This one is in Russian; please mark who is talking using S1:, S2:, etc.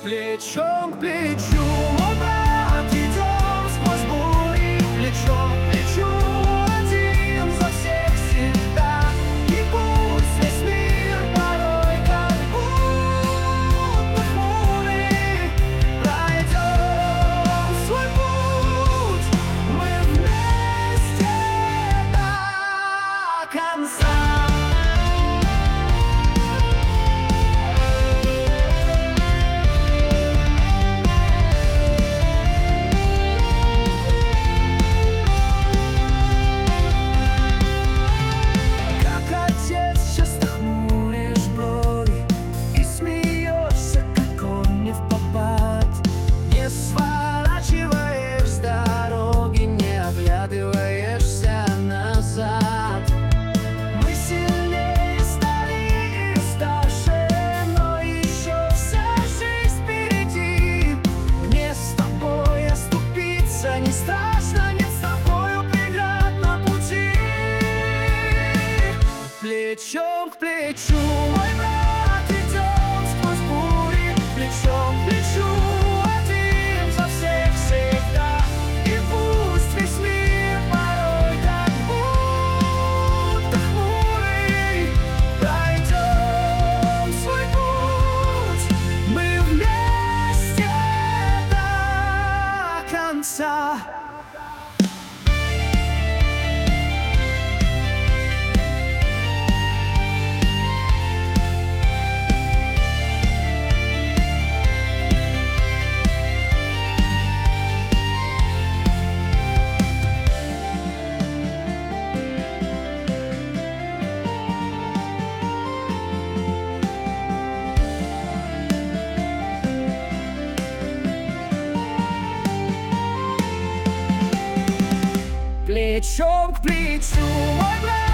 S1: Плечом к плечу, мой брат, идем сквозь бури. Плечом к плечу, один за всех всегда. И пусть весь мир порой как будто хмурый, пройдем свой путь мы вместе до конца. Не страшно, нет с тобою преград на пути. Плечом к плечу, мой брат, идем сквозь бури. Плечом к плечу, один за всех всегда. И пусть весь мир порой как будто хмурый, пройдем свой путь мы вместе до конца. Плечом к плечу, мой брат.